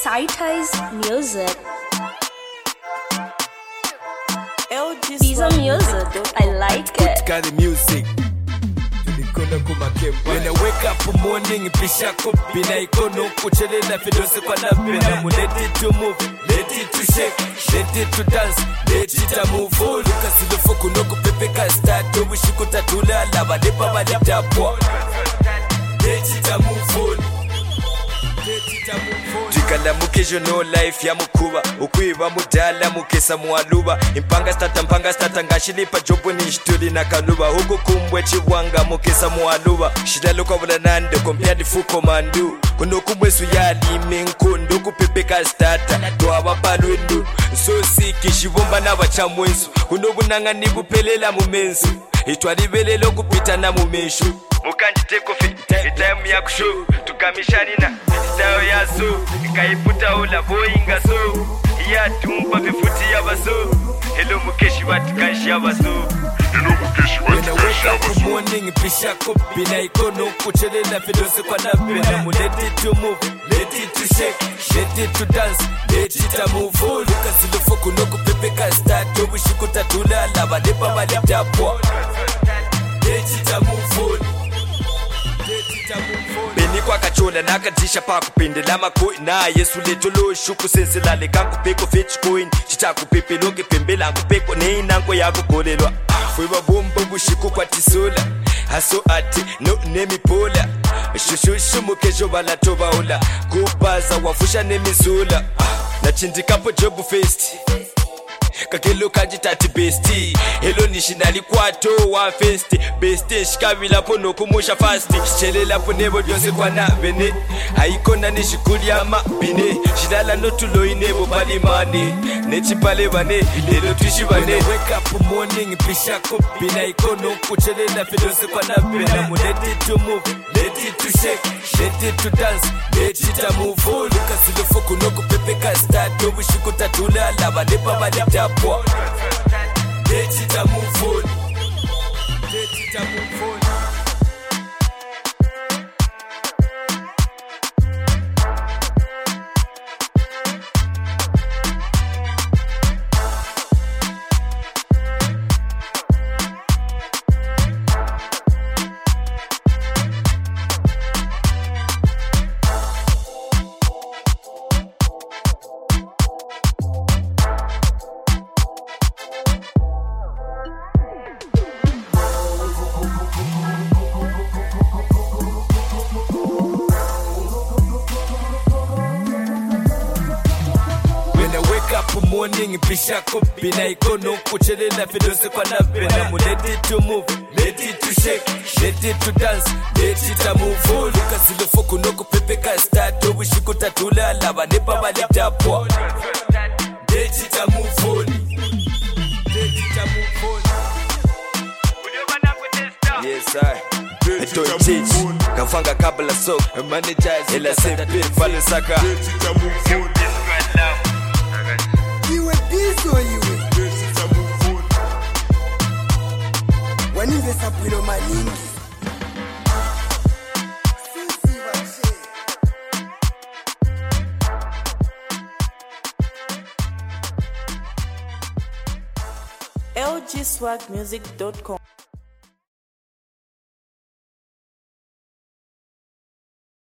Sightize Music. Pizza Music. I like it. Got the music. When I wake up in the morning, pisha kopi na ikono kuchelela fidose kwa napenda. Let it to move, let it to shake, let it to dance, let it to move on. Kasilo foku noko pepe ka start, wishi kutatula lava depa balita po. Let it to move on. Tikala mukejo no life ya mukuba ukwiba mudala mukesa mualuba impanga stata ngashilipa jobo ni shituli na kaluba huko kumbwe chiwanga mukesa mualuba shidalo kwa bulanande compared fuko mandu kuno kubwesu yali menkondo kupepeka stata to ababalwendu so siki shibomba nabachamwensu kuno bunanga nibupelela mumensu itwalibelelo kupita na mumeshu mukanji take off time ya kusho tukamishana Tao ya so, ikaiputa ula boinga so ya tumpa vifuti ya baso hello mukeshi watikashi ya baso When I wake up in the morning, pisha kopi na ikono kuchelela fidose kwa napenda. Let it to move, let it to shake, let it to dance, let it to move on. Kasilo foku noko pepe ka start, wishi kutatula lava depa balita po. Let it to move on. Beni kwa kachola nakadisha pa kupindela makoi na Yesu letolo shuku senselale kanku peko fetch coin chicha kupepe loke pembela kupeko nei nanko yako kolelwa fwe bombo bushiku kwa tisola haso ati no nemi pola shushu mukejo bala toba ola kubaza wafusha nemisula na chindikapo job fest kakelo kajitati besti hello nishinali kwato wa festi besti shikabila pono kumusha fasti shelela ponebo dyose kwa na bene haikona nishikuli ama bine shidala no tulo inebo palimane nechipale bane lelo tushibane wake up in the morning pisha kopi na ikono kuchelela fidose kwa na bene let it to move let it to shake let it to dance let it to move on kasilo foku noko pepe ka start wishi kutatula lava depa balita po let it to move on let it to move on morning pisha kopi na ikono kuchelela fidose kwa napenda. Let it to move, let it to shake, let it to dance, let it to move on. Kasilo foku noko pepe ka start, wishi kutatula lava nepa balita po. Let it to move on, let it to move on. Yes I don't teach, kafanga kabla sok, managers, ela sepe fale saka. Let it to move on. You a this or you when you get up with my name. lgswagmusic.com